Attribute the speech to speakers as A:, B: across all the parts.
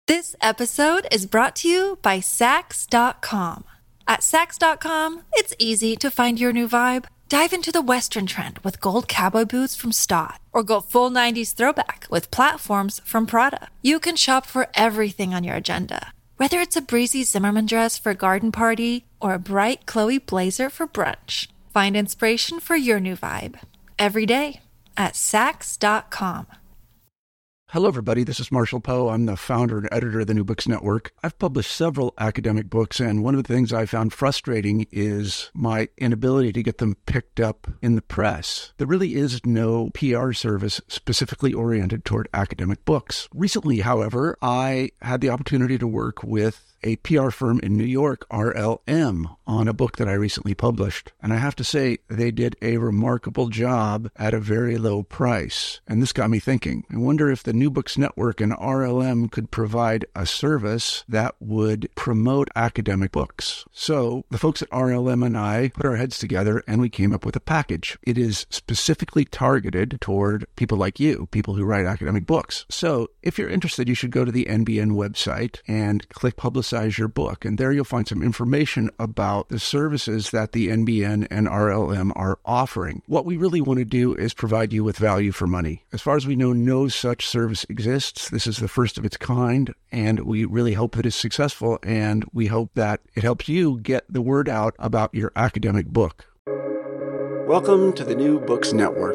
A: This episode is brought to you by Saks.com. At Saks.com, it's easy to find your new vibe. Dive into the Western trend with gold cowboy boots from Staud, or go full 90s throwback with platforms from Prada. You can shop for everything on your agenda, whether it's a breezy Zimmermann dress for a garden party or a bright Chloe blazer for brunch. Find inspiration for your new vibe every day at Saks.com.
B: Hello, everybody. This is Marshall Poe. I'm the founder and editor of the New Books Network. I've published several academic books, and one of the things I found frustrating is my inability to get them picked up in the press. There really is no PR service specifically oriented toward academic books. Recently, however, I had the opportunity to work with a PR firm in New York, RLM, on a book that I recently published. And I have to say, they did a remarkable job at a very low price. And this got me thinking. I wonder if the New Books Network and RLM could provide a service that would promote academic books. So the folks at RLM and I put our heads together and we came up with a package. It is specifically targeted toward people like you, people who write academic books. So if you're interested, you should go to the NBN website and click Publicize Your Book. And there you'll find some information about the services that the NBN and RLM are offering. What we really want to do is provide you with value for money. As far as we know, no such service exists. This is the first of its kind, and we really hope that it's successful, and we hope that it helps you get the word out about your academic book. Welcome to the New Books Network.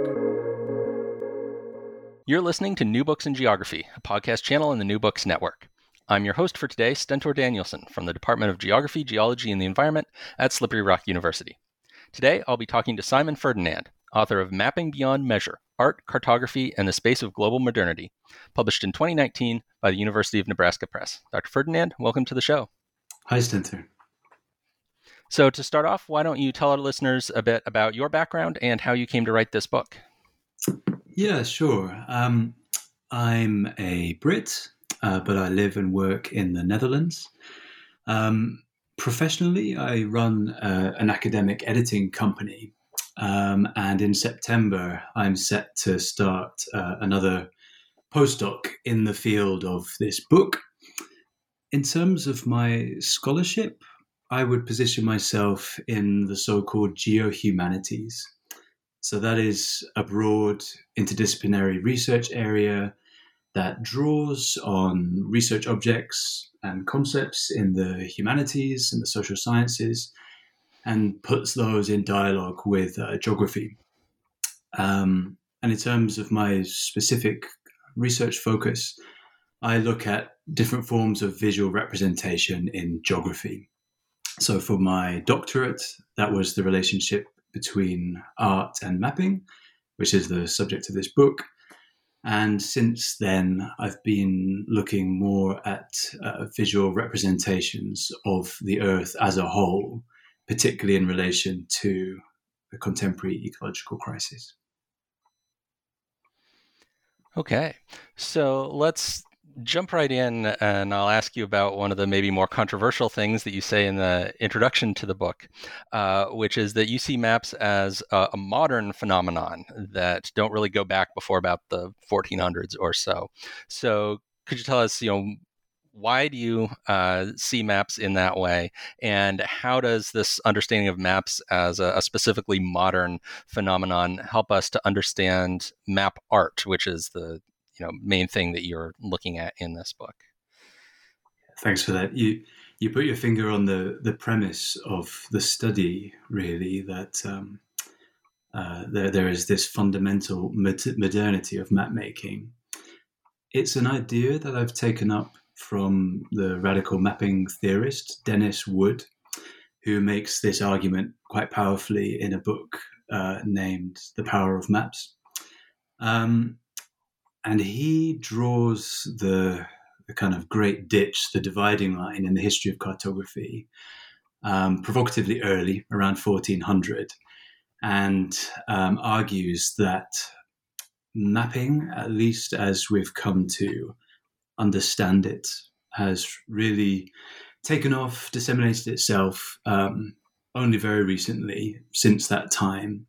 C: You're listening to New Books in Geography, a podcast channel in the New Books Network. I'm your host for today, Stentor Danielson, from the Department of Geography, Geology, and the Environment at Slippery Rock University. Today, I'll be talking to Simon Ferdinand, author of Mapping Beyond Measure, Art, Cartography, and the Space of Global Modernity, published in 2019 by the University of Nebraska Press. Dr. Ferdinand, welcome to the show.
D: Hi, Stentor.
C: So to start off, why don't you tell our listeners a bit about your background and how you came to write this book?
D: Yeah, sure. I'm a Brit. But I live and work in the Netherlands. Professionally, I run an academic editing company. And in September, I'm set to start another postdoc in the field of this book. In terms of my scholarship, I would position myself in the so-called geohumanities. So that is a broad interdisciplinary research area that draws on research objects and concepts in the humanities and the social sciences and puts those in dialogue with geography. And in terms of my specific research focus, I look at different forms of visual representation in geography. So for my doctorate, that was the relationship between art and mapping, which is the subject of this book. And since then, I've been looking more at visual representations of the Earth as a whole, particularly in relation to the contemporary ecological crisis.
C: Okay, so let's jump right in, and I'll ask you about one of the maybe more controversial things that you say in the introduction to the book, which is that you see maps as a modern phenomenon that don't really go back before about the 1400s or so. So could you tell us, why do you see maps in that way, and how does this understanding of maps as a specifically modern phenomenon help us to understand map art, which is the main thing that you're looking at in this book?
D: Thanks for that. You put your finger on the premise of the study, really, that there is this fundamental modernity of map making. It's an idea that I've taken up from the radical mapping theorist Dennis Wood, who makes this argument quite powerfully in a book named The Power of Maps. And he draws the kind of great ditch, the dividing line in the history of cartography, provocatively early, around 1400, and argues that mapping, at least as we've come to understand it, has really taken off, disseminated itself only very recently since that time.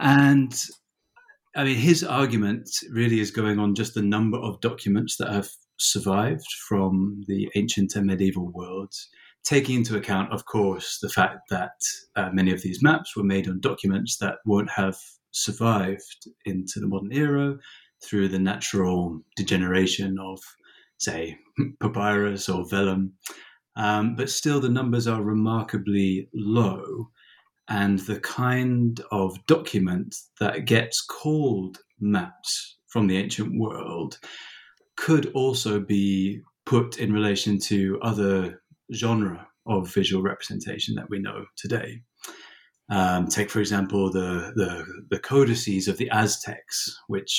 D: And I mean, his argument really is going on just the number of documents that have survived from the ancient and medieval worlds, taking into account, of course, the fact that many of these maps were made on documents that won't have survived into the modern era through the natural degeneration of, say, papyrus or vellum. But still, the numbers are remarkably low. And the kind of document that gets called maps from the ancient world could also be put in relation to other genre of visual representation that we know today. Take, for example, the codices of the Aztecs, which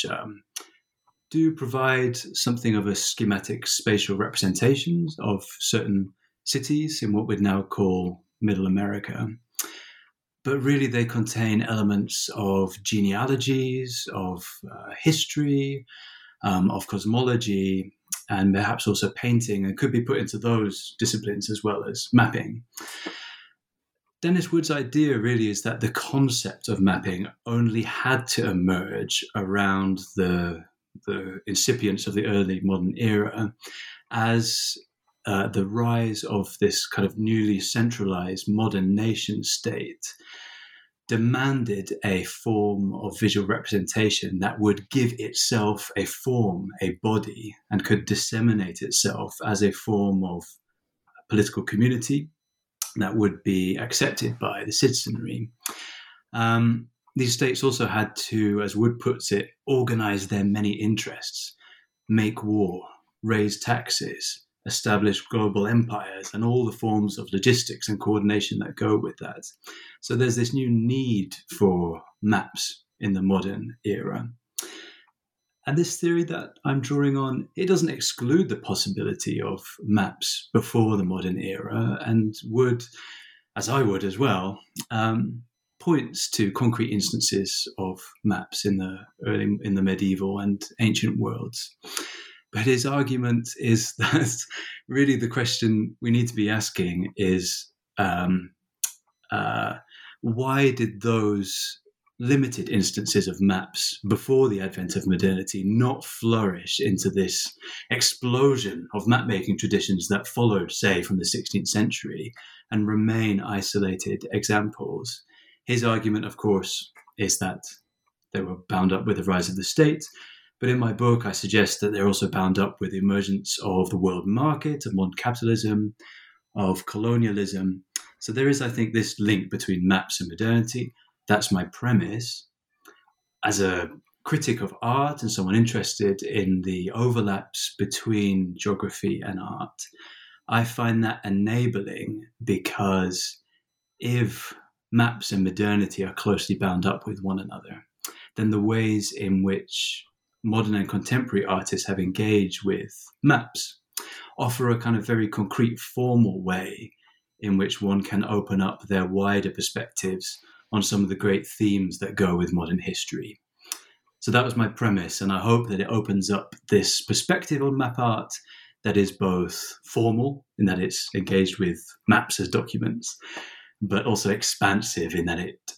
D: do provide something of a schematic spatial representation of certain cities in what we'd now call Middle America. But really they contain elements of genealogies, of history, of cosmology, and perhaps also painting, and could be put into those disciplines as well as mapping. Dennis Wood's idea really is that the concept of mapping only had to emerge around the incipience of the early modern era as the rise of this kind of newly centralized modern nation state demanded a form of visual representation that would give itself a form, a body, and could disseminate itself as a form of political community that would be accepted by the citizenry. These states also had to, as Wood puts it, organize their many interests, make war, raise taxes, establish global empires, and all the forms of logistics and coordination that go with that. So there's this new need for maps in the modern era. And this theory that I'm drawing on, it doesn't exclude the possibility of maps before the modern era, and would, as I would as well, points to concrete instances of maps in the medieval and ancient worlds. But his argument is that really the question we need to be asking is why did those limited instances of maps before the advent of modernity not flourish into this explosion of map-making traditions that followed, say, from the 16th century and remain isolated examples? His argument, of course, is that they were bound up with the rise of the state. But in my book, I suggest that they're also bound up with the emergence of the world market, of modern capitalism, of colonialism. So there is, I think, this link between maps and modernity. That's my premise. As a critic of art and someone interested in the overlaps between geography and art, I find that enabling, because if maps and modernity are closely bound up with one another, then the ways in which modern and contemporary artists have engaged with maps offer a kind of very concrete, formal way in which one can open up their wider perspectives on some of the great themes that go with modern history. So that was my premise, and I hope that it opens up this perspective on map art that is both formal, in that it's engaged with maps as documents, but also expansive in that it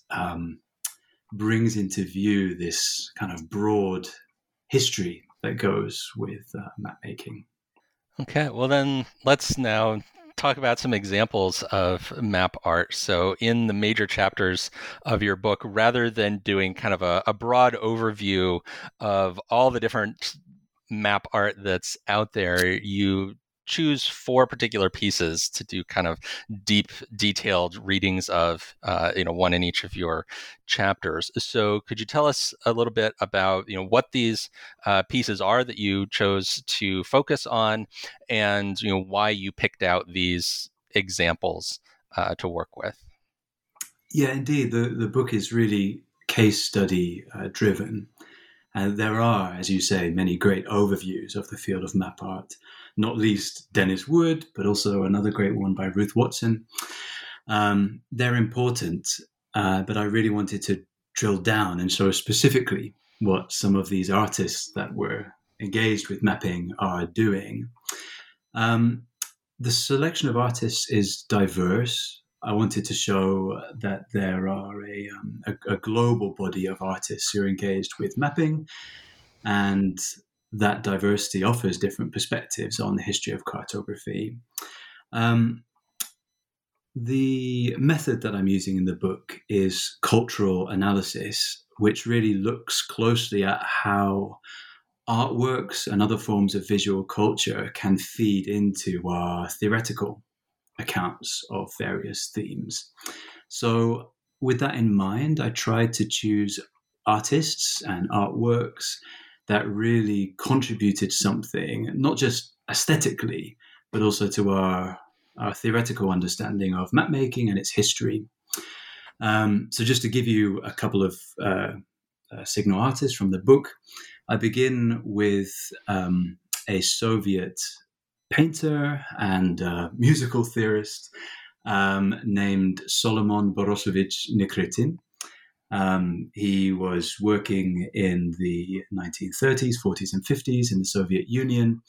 D: brings into view this kind of broad history that goes with map making.
C: Okay, well then let's now talk about some examples of map art. So in the major chapters of your book, rather than doing kind of a broad overview of all the different map art that's out there, you choose 4 particular pieces to do kind of deep, detailed readings of, one in each of your chapters. So could you tell us a little bit about, what these pieces are that you chose to focus on, and, why you picked out these examples to work with?
D: Yeah, indeed. The book is really case study driven. And there are, as you say, many great overviews of the field of map art, not least Dennis Wood, but also another great one by Ruth Watson. They're important, but I really wanted to drill down and show specifically what some of these artists that were engaged with mapping are doing. The selection of artists is diverse. I wanted to show that there are a global body of artists who are engaged with mapping, and that diversity offers different perspectives on the history of cartography. The method that I'm using in the book is cultural analysis, which really looks closely at how artworks and other forms of visual culture can feed into our theoretical accounts of various themes. So with that in mind, I tried to choose artists and artworks that really contributed something, not just aesthetically, but also to our theoretical understanding of map making and its history. So just to give you a couple of signal artists from the book, I begin with a Soviet painter and musical theorist named Solomon Borosovich Nikritin. He was working in the 1930s, 40s, and 50s in the Soviet Union.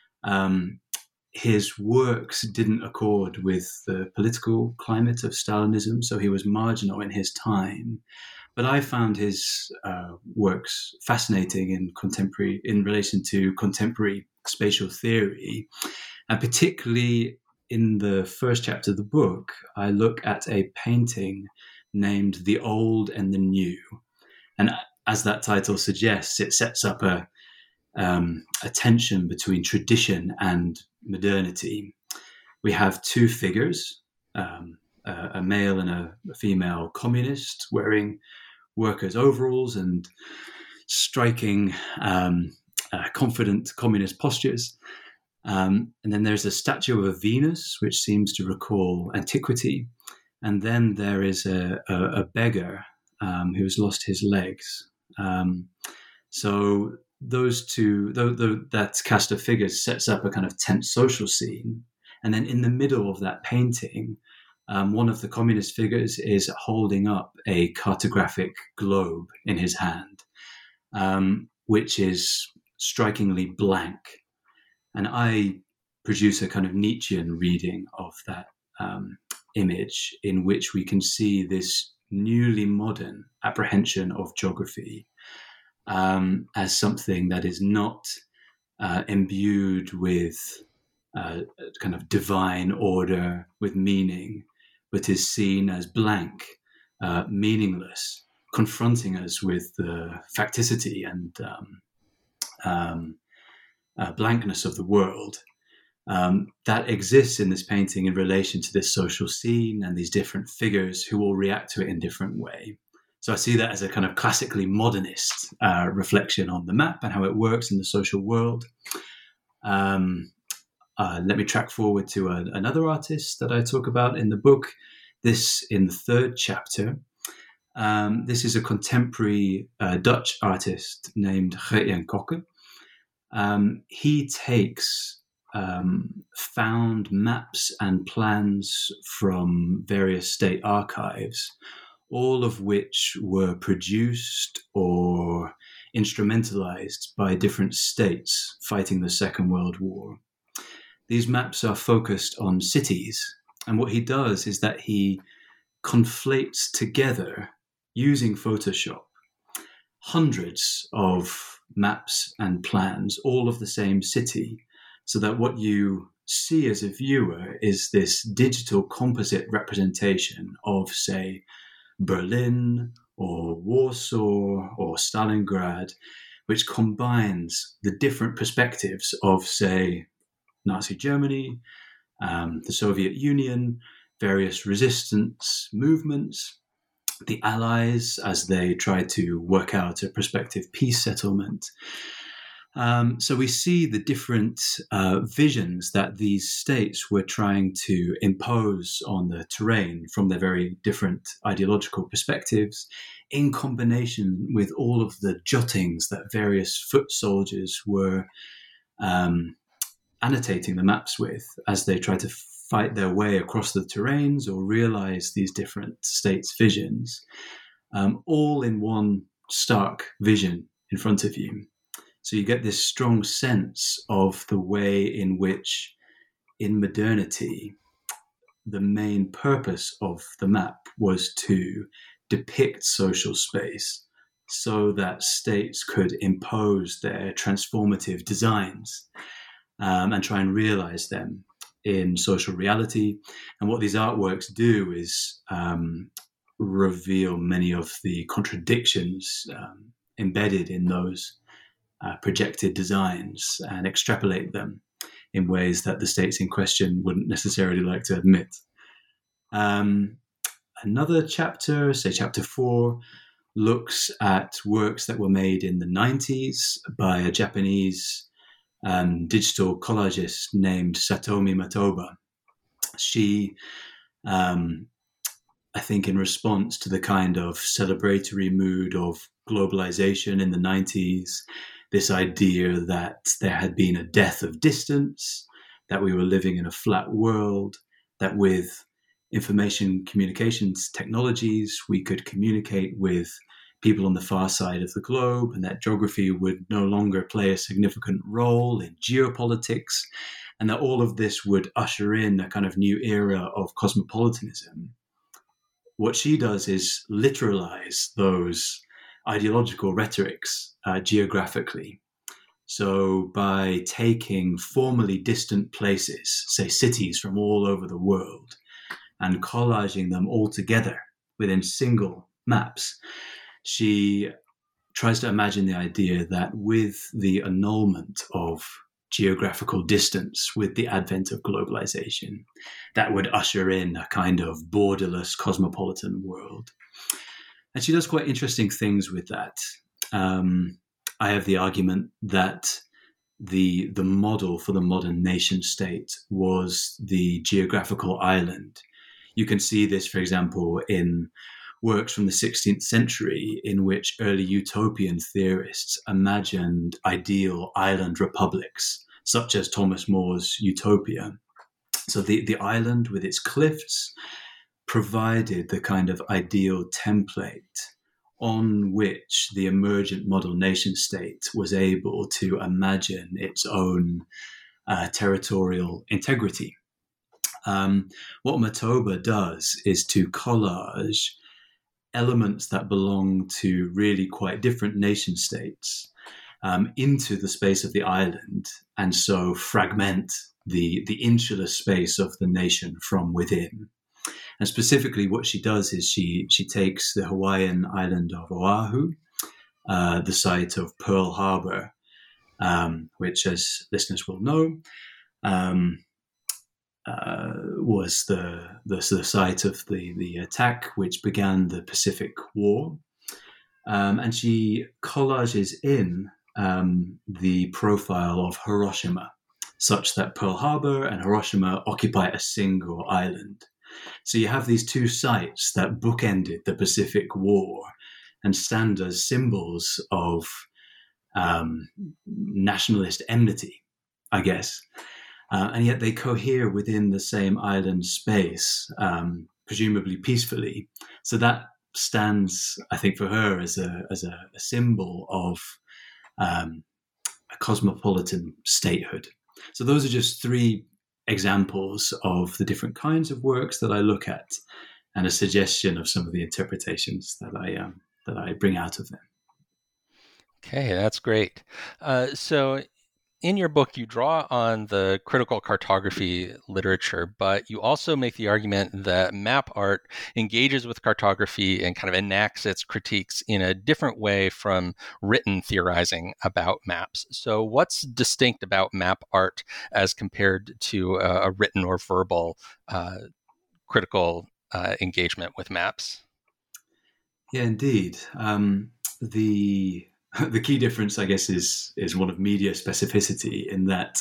D: His works didn't accord with the political climate of Stalinism, so he was marginal in his time. But I found his works fascinating in relation to contemporary spatial theory, and particularly in the first chapter of the book, I look at a painting named "The Old and the New," and as that title suggests, it sets up a tension between tradition and modernity. We have two figures, a male and a female communist wearing workers' overalls and striking, confident communist postures. And then there's a statue of a Venus, which seems to recall antiquity. And then there is a beggar who has lost his legs. So those two, that cast of figures sets up a kind of tense social scene. And then in the middle of that painting, one of the communist figures is holding up a cartographic globe in his hand, which is strikingly blank. And I produce a kind of Nietzschean reading of that image, in which we can see this newly modern apprehension of geography as something that is not imbued with kind of divine order, with meaning, but is seen as blank, meaningless, confronting us with the facticity and blankness of the world that exists in this painting in relation to this social scene and these different figures who all react to it in different way. So I see that as a kind of classically modernist reflection on the map and how it works in the social world. Let me track forward to another artist that I talk about in the book. This in the third chapter. This is a contemporary Dutch artist named G.N. Kokke. He takes found maps and plans from various state archives, all of which were produced or instrumentalized by different states fighting the Second World War. These maps are focused on cities, and what he does is that he conflates together, using Photoshop, hundreds of maps and plans, all of the same city, so that what you see as a viewer is this digital composite representation of, say, Berlin or Warsaw or Stalingrad, which combines the different perspectives of, say, Nazi Germany, the Soviet Union, various resistance movements, the Allies as they try to work out a prospective peace settlement. So we see the different visions that these states were trying to impose on the terrain from their very different ideological perspectives, in combination with all of the jottings that various foot soldiers were annotating the maps with as they try to fight their way across the terrains or realize these different states' visions, all in one stark vision in front of you. So you get this strong sense of the way in which, in modernity, the main purpose of the map was to depict social space, so that states could impose their transformative designs and try and realize them in social reality. And what these artworks do is reveal many of the contradictions embedded in those projected designs and extrapolate them in ways that the states in question wouldn't necessarily like to admit. Another chapter, say chapter 4, looks at works that were made in the 90s by a Japanese digital collagist named Satomi Matoba. She, I think in response to the kind of celebratory mood of globalization in the 90s, this idea that there had been a death of distance, that we were living in a flat world, that with information communications technologies, we could communicate with people on the far side of the globe, and that geography would no longer play a significant role in geopolitics, and that all of this would usher in a kind of new era of cosmopolitanism. What she does is literalize those ideological rhetorics geographically. So by taking formerly distant places, say cities from all over the world, and collaging them all together within single maps, she tries to imagine the idea that with the annulment of geographical distance, with the advent of globalization, that would usher in a kind of borderless cosmopolitan world. And she does quite interesting things with that. I have the argument that the model for the modern nation state was the geographical island. You can see this, for example, in works from the 16th century in which early utopian theorists imagined ideal island republics, such as Thomas More's Utopia. So the island with its cliffs provided the kind of ideal template on which the emergent model nation state was able to imagine its own territorial integrity. What Matoba does is to collage elements that belong to really quite different nation states into the space of the island, and so fragment the insular space of the nation from within. And specifically what she does is she takes the Hawaiian island of Oahu, the site of Pearl Harbor, which, as listeners will know, was the site of the attack which began the Pacific War. And she collages in the profile of Hiroshima, such that Pearl Harbor and Hiroshima occupy a single island. So you have these two sites that bookended the Pacific War and stand as symbols of nationalist enmity, I guess. And yet they cohere within the same island space, presumably peacefully. So that stands, I think, for her as a symbol of a cosmopolitan statehood. So those are just three examples of the different kinds of works that I look at, and a suggestion of some of the interpretations that I bring out of them.
C: Okay, that's great. So in your book, you draw on the critical cartography literature, but you also make the argument that map art engages with cartography and kind of enacts its critiques in a different way from written theorizing about maps. So what's distinct about map art as compared to a written or verbal critical engagement with maps?
D: Yeah, indeed. The key difference, I guess, is one of media specificity, in that,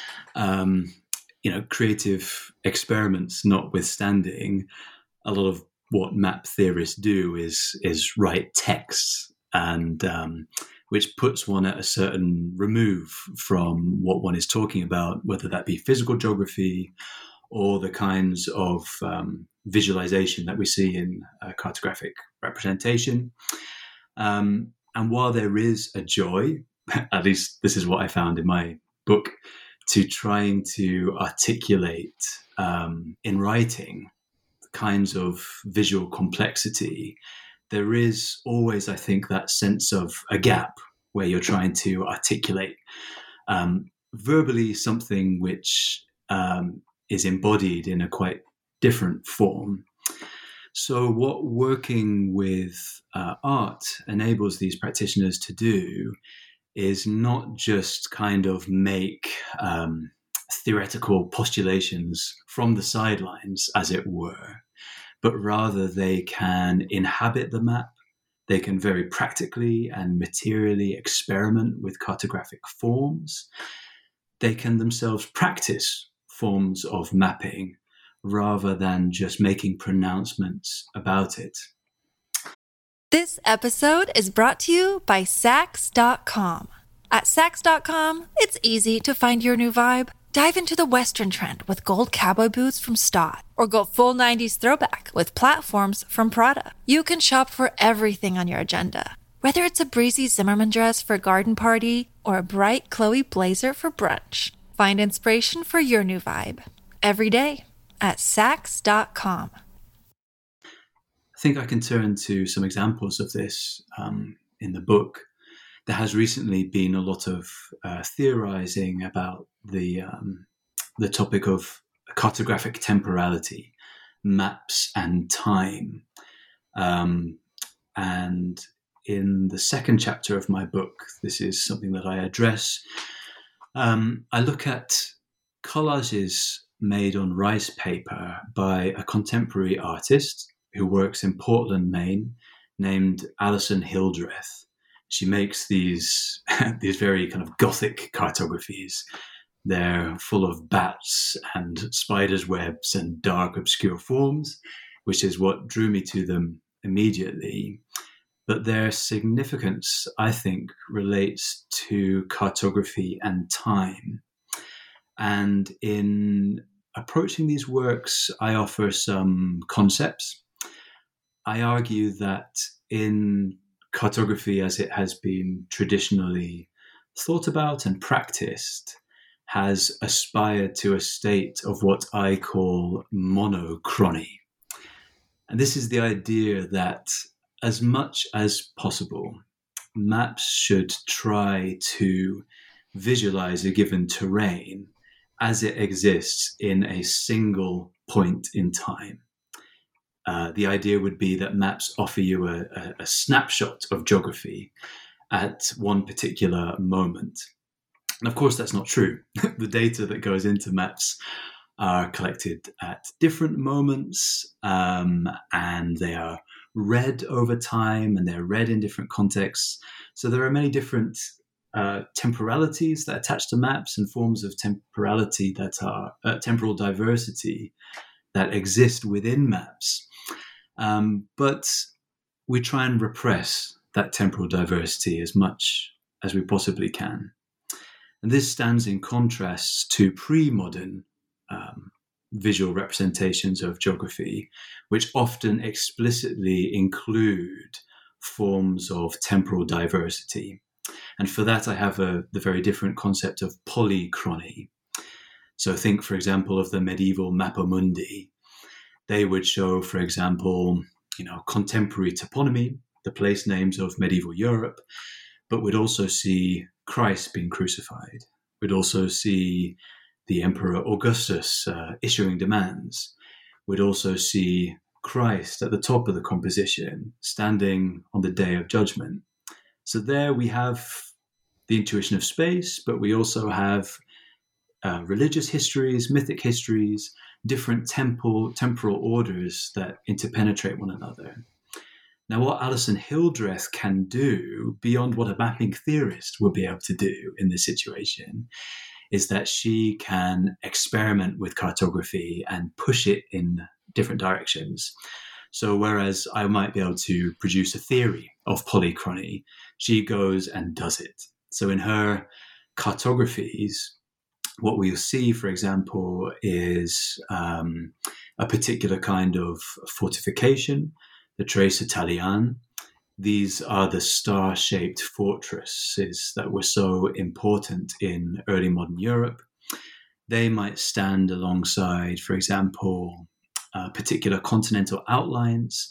D: creative experiments notwithstanding, a lot of what map theorists do is write texts, and which puts one at a certain remove from what one is talking about, whether that be physical geography or the kinds of visualization that we see in cartographic representation. And while there is a joy, at least this is what I found in my book, to trying to articulate in writing the kinds of visual complexity there is always, I think, that sense of a gap where you're trying to articulate verbally something which is embodied in a quite different form. So what working with art enables these practitioners to do is not just kind of make theoretical postulations from the sidelines, as it were, but rather they can inhabit the map. They can very practically and materially experiment with cartographic forms. They can themselves practice forms of mapping rather than just making pronouncements about it.
A: This episode is brought to you by Saks.com. At Saks.com, it's easy to find your new vibe. Dive into the Western trend with gold cowboy boots from Stott, or go full 90s throwback with platforms from Prada. You can shop for everything on your agenda, whether it's a breezy Zimmermann dress for a garden party or a bright Chloe blazer for brunch. Find inspiration for your new vibe every day at Saks.com.
D: I think I can turn to some examples of this in the book. There has recently been a lot of theorizing about the topic of cartographic temporality, maps and time. And in the second chapter of my book, this is something that I address. I look at collages made on rice paper by a contemporary artist who works in Portland, Maine, named Alison Hildreth. She makes these very kind of gothic cartographies. They're full of bats and spiders' webs and dark, obscure forms, which is what drew me to them immediately. But their significance, I think, relates to cartography and time. And in approaching these works, I offer some concepts. I argue that in cartography, as it has been traditionally thought about and practiced, has aspired to a state of what I call monochrony. And this is the idea that as much as possible, maps should try to visualize a given terrain as it exists in a single point in time. The idea would be that maps offer you a snapshot of geography at one particular moment. And of course, that's not true. The data that goes into maps are collected at different moments, and they are read over time, and they're read in different contexts. So there are many different temporalities that attach to maps and forms of temporality that are temporal diversity that exist within maps. But we try and repress that temporal diversity as much as we possibly can. And this stands in contrast to pre-modern visual representations of geography, which often explicitly include forms of temporal diversity. And for that, I have the very different concept of polychrony. So think, for example, of the medieval Mappa Mundi. They would show, for example, contemporary toponymy, the place names of medieval Europe, but we'd also see Christ being crucified. We'd also see the Emperor Augustus issuing demands. We'd also see Christ at the top of the composition, standing on the Day of Judgment. So there we have the intuition of space, but we also have religious histories, mythic histories, different temporal orders that interpenetrate one another. Now, what Alison Hildreth can do, beyond what a mapping theorist would be able to do in this situation, is that she can experiment with cartography and push it in different directions. So whereas I might be able to produce a theory of polychrony, she goes and does it. So in her cartographies, what we'll see, for example, is a particular kind of fortification, the Tres Italiane. These are the star-shaped fortresses that were so important in early modern Europe. They might stand alongside, for example, particular continental outlines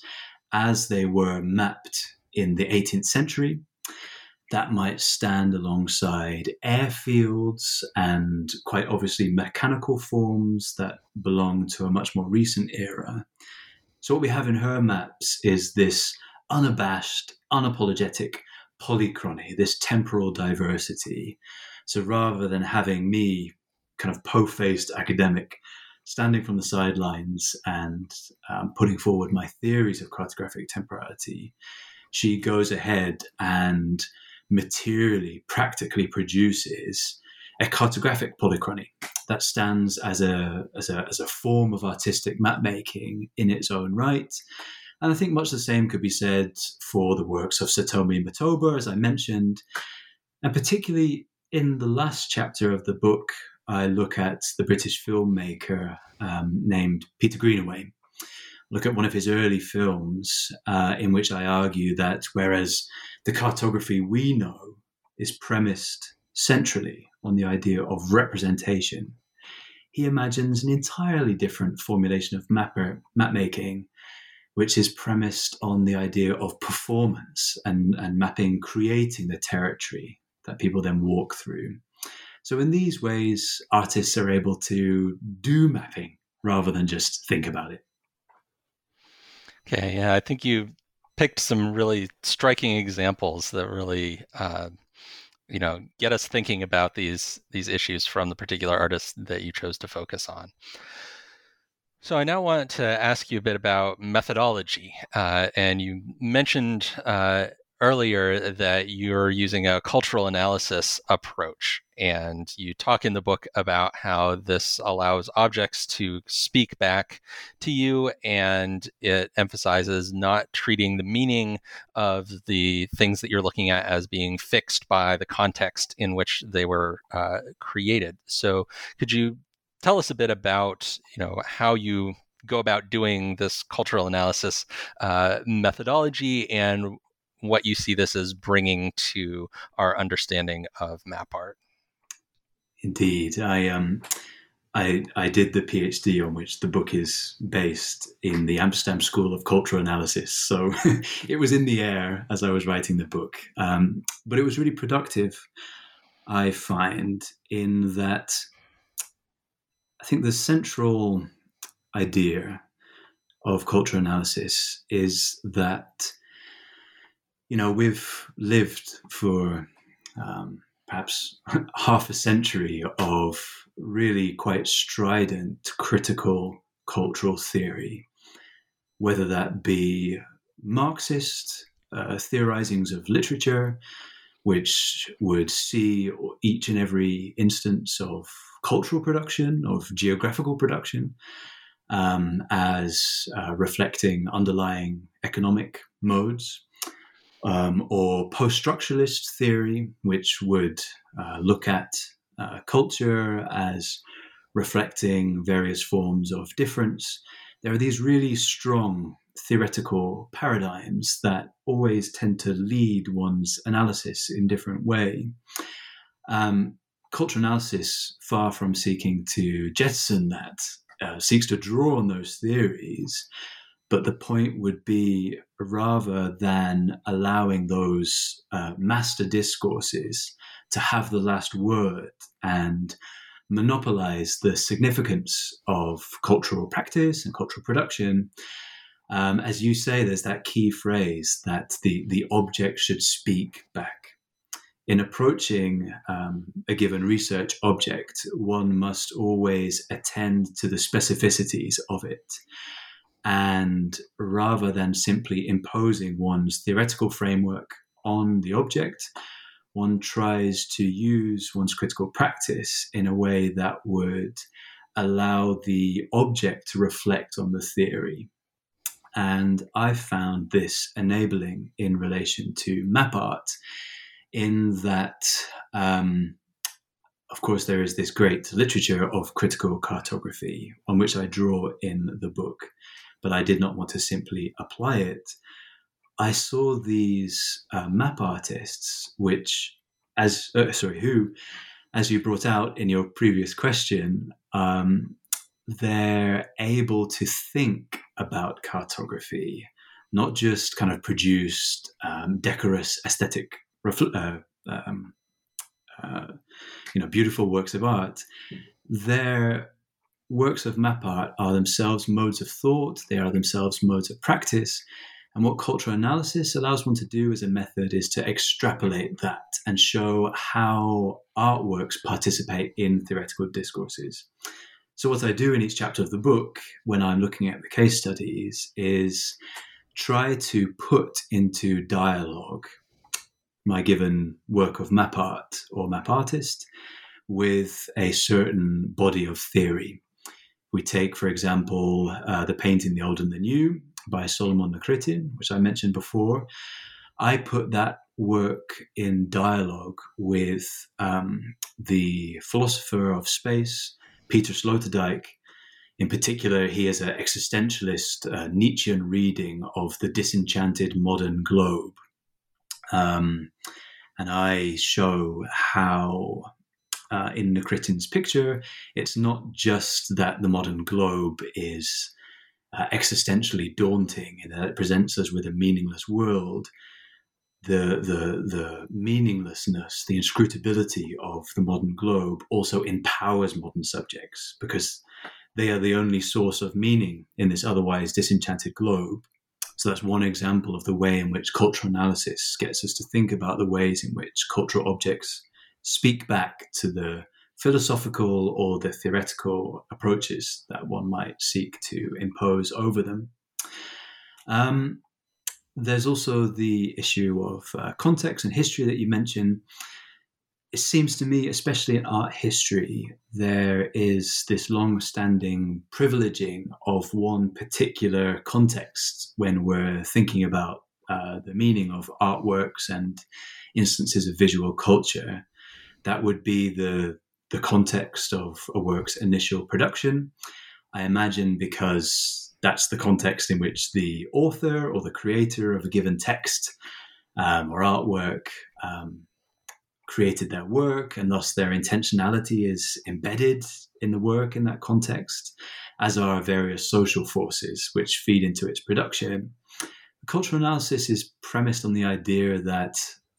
D: as they were mapped in the 18th century. That might stand alongside airfields and quite obviously mechanical forms that belong to a much more recent era. So what we have in her maps is this unabashed, unapologetic polychrony, this temporal diversity. So rather than having me, kind of po-faced academic, standing from the sidelines and putting forward my theories of cartographic temporality, she goes ahead and materially, practically produces a cartographic polychrony that stands as a form of artistic map making in its own right. And I think much the same could be said for the works of Satomi Matoba, as I mentioned. And particularly in the last chapter of the book, I look at the British filmmaker named Peter Greenaway. Look at one of his early films in which I argue that whereas the cartography we know is premised centrally on the idea of representation, he imagines an entirely different formulation of map making, which is premised on the idea of performance and mapping, creating the territory that people then walk through. So in these ways, artists are able to do mapping rather than just think about it.
C: Okay, yeah, I think you picked some really striking examples that really, get us thinking about these issues from the particular artists that you chose to focus on. So I now want to ask you a bit about methodology, and you mentioned earlier that you're using a cultural analysis approach, and you talk in the book about how this allows objects to speak back to you, and it emphasizes not treating the meaning of the things that you're looking at as being fixed by the context in which they were created. So could you tell us a bit about, how you go about doing this cultural analysis methodology and what you see this as bringing to our understanding of map art?
D: Indeed. I did the PhD on which the book is based in the Amsterdam School of Cultural Analysis. So it was in the air as I was writing the book. But it was really productive, I find, in that I think the central idea of cultural analysis is that, we've lived for perhaps half a century of really quite strident critical cultural theory, whether that be Marxist theorizings of literature, which would see each and every instance of cultural production, of geographical production, as reflecting underlying economic modes, or post-structuralist theory, which would look at culture as reflecting various forms of difference. There are these really strong theoretical paradigms that always tend to lead one's analysis in different way. Cultural analysis, far from seeking to jettison that, seeks to draw on those theories, but the point would be, rather than allowing those master discourses to have the last word and monopolize the significance of cultural practice and cultural production, as you say, there's that key phrase that the object should speak back. In approaching a given research object, one must always attend to the specificities of it. And rather than simply imposing one's theoretical framework on the object, one tries to use one's critical practice in a way that would allow the object to reflect on the theory. And I found this enabling in relation to map art, in that, of course, there is this great literature of critical cartography on which I draw in the book, but I did not want to simply apply it. I saw these map artists, who, as you brought out in your previous question, they're able to think about cartography not just kind of produced decorous, aesthetic, beautiful works of art. Their works of map art are themselves modes of thought. They are themselves modes of practice. And what cultural analysis allows one to do as a method is to extrapolate that and show how artworks participate in theoretical discourses. So what I do in each chapter of the book, when I'm looking at the case studies, is try to put into dialogue my given work of map art or map artist with a certain body of theory. We take, for example, the painting The Old and the New by Solomon Nakritin, which I mentioned before. I put that work in dialogue with the philosopher of space, Peter Sloterdijk. In particular, he is an existentialist Nietzschean reading of the disenchanted modern globe. And I show how in Nakritin's picture, it's not just that the modern globe is existentially daunting and that it presents us with a meaningless world. The meaninglessness, the inscrutability of the modern globe also empowers modern subjects because they are the only source of meaning in this otherwise disenchanted globe. So that's one example of the way in which cultural analysis gets us to think about the ways in which cultural objects speak back to the philosophical or the theoretical approaches that one might seek to impose over them. There's also the issue of context and history that you mentioned. It seems to me, especially in art history, there is this long-standing privileging of one particular context when we're thinking about the meaning of artworks and instances of visual culture. That would be the context of a work's initial production. I imagine because that's the context in which the author or the creator of a given text or artwork created their work, and thus their intentionality is embedded in the work in that context, as are various social forces which feed into its production. Cultural analysis is premised on the idea that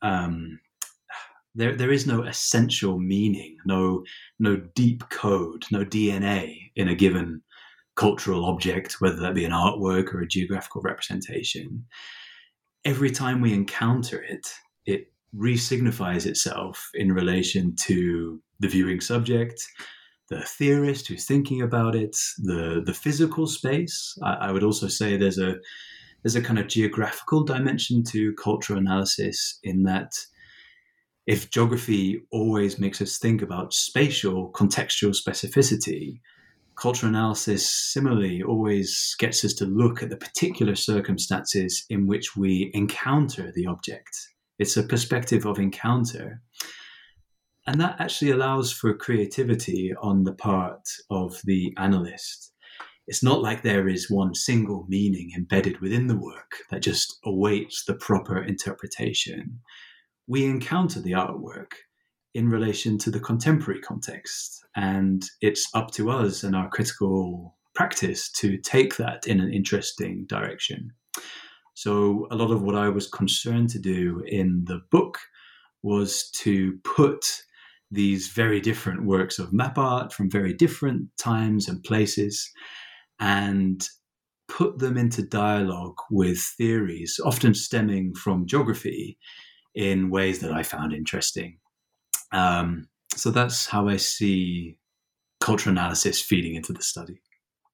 D: there is no essential meaning, no deep code, no DNA in a given cultural object, whether that be an artwork or a geographical representation. Every time we encounter it, it re-signifies itself in relation to the viewing subject, the theorist who's thinking about it, the physical space. I would also say there's a kind of geographical dimension to cultural analysis in that if geography always makes us think about spatial, contextual specificity, cultural analysis similarly always gets us to look at the particular circumstances in which we encounter the object. It's a perspective of encounter. And that actually allows for creativity on the part of the analyst. It's not like there is one single meaning embedded within the work that just awaits the proper interpretation. We encounter the artwork in relation to the contemporary context, and it's up to us and our critical practice to take that in an interesting direction. So a lot of what I was concerned to do in the book was to put these very different works of map art from very different times and places and put them into dialogue with theories, often stemming from geography, in ways that I found interesting. So that's how I see cultural analysis feeding into the study.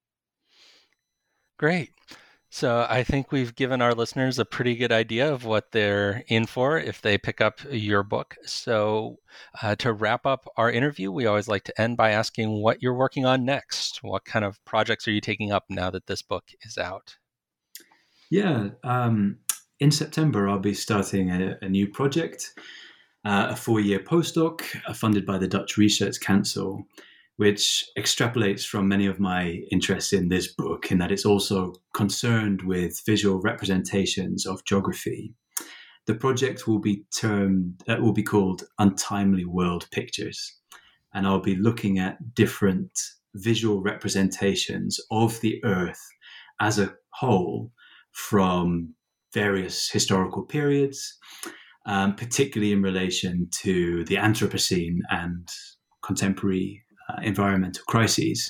C: Great. So I think we've given our listeners a pretty good idea of what they're in for if they pick up your book. So to wrap up our interview, we always like to end by asking what you're working on next. What kind of projects are you taking up now that this book is out?
D: Yeah, in September, I'll be starting a new project, a 4-year postdoc funded by the Dutch Research Council, which extrapolates from many of my interests in this book, in that it's also concerned with visual representations of geography. The project will be called Untimely World Pictures, and I'll be looking at different visual representations of the Earth as a whole from various historical periods, particularly in relation to the Anthropocene and contemporary environmental crises.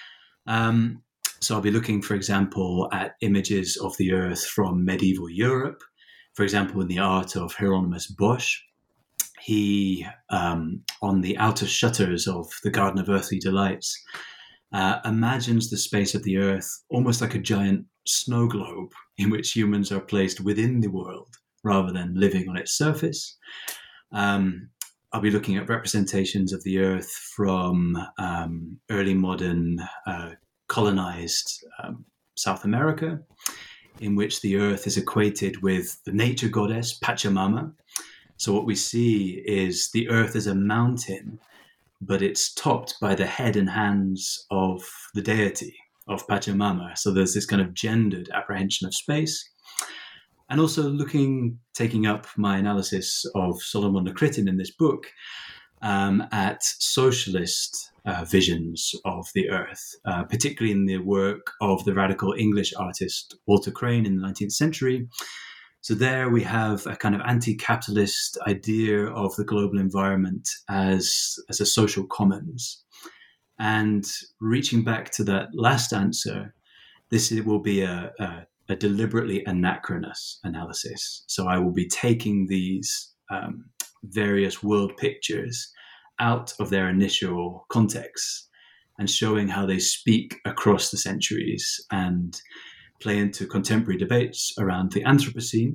D: So I'll be looking, for example, at images of the Earth from medieval Europe, for example, in the art of Hieronymus Bosch. He, on the outer shutters of the Garden of Earthly Delights, imagines the space of the Earth almost like a giant snow globe in which humans are placed within the world rather than living on its surface. I'll be looking at representations of the Earth from early modern colonized South America, in which the Earth is equated with the nature goddess Pachamama. So what we see is the Earth is a mountain, but it's topped by the head and hands of the deity of Pachamama. So there's this kind of gendered apprehension of space. And also taking up my analysis of Solomon Nakritin in this book at socialist visions of the Earth, particularly in the work of the radical English artist Walter Crane in the 19th century. So there we have a kind of anti-capitalist idea of the global environment as a social commons. And reaching back to that last answer, this will be a deliberately anachronous analysis. So I will be taking these various world pictures out of their initial contexts and showing how they speak across the centuries and play into contemporary debates around the Anthropocene.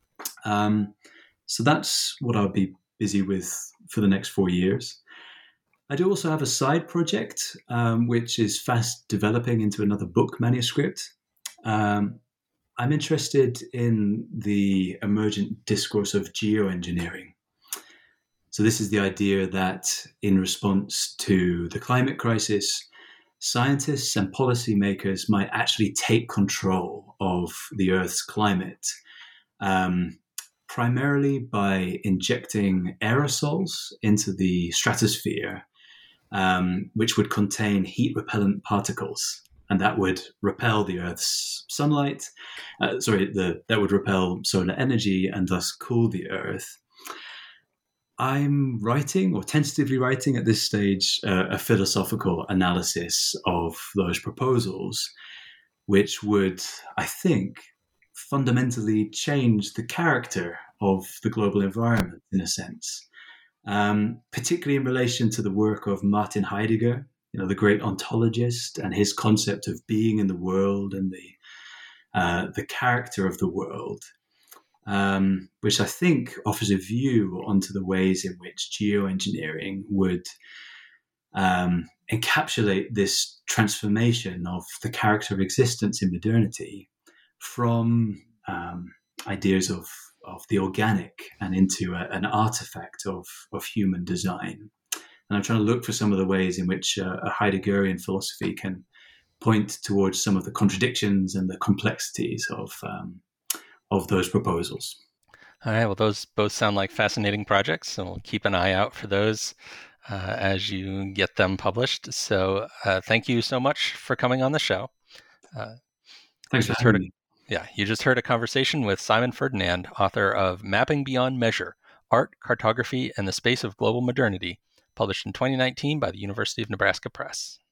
D: So that's what I'll be busy with for the next 4 years. I do also have a side project, which is fast developing into another book manuscript. I'm interested in the emergent discourse of geoengineering. So this is the idea that in response to the climate crisis, scientists and policymakers might actually take control of the Earth's climate, primarily by injecting aerosols into the stratosphere, which would contain heat-repellent particles, and that would repel the Earth's sunlight. That would repel solar energy and thus cool the Earth. I'm writing, or tentatively writing at this stage, a philosophical analysis of those proposals, which would, I think, fundamentally change the character of the global environment in a sense, particularly in relation to the work of Martin Heidegger, the great ontologist, and his concept of being in the world and the character of the world. Which I think offers a view onto the ways in which geoengineering would encapsulate this transformation of the character of existence in modernity from ideas of the organic and into an artifact of human design. And I'm trying to look for some of the ways in which a Heideggerian philosophy can point towards some of the contradictions and the complexities of those proposals.
C: All right. Well, those both sound like fascinating projects, and we'll keep an eye out for those as you get them published. So thank you so much for coming on the show.
D: Thanks for having me.
C: Yeah, you just heard a conversation with Simon Ferdinand, author of Mapping Beyond Measure, Art, Cartography, and the Space of Global Modernity, published in 2019 by the University of Nebraska Press.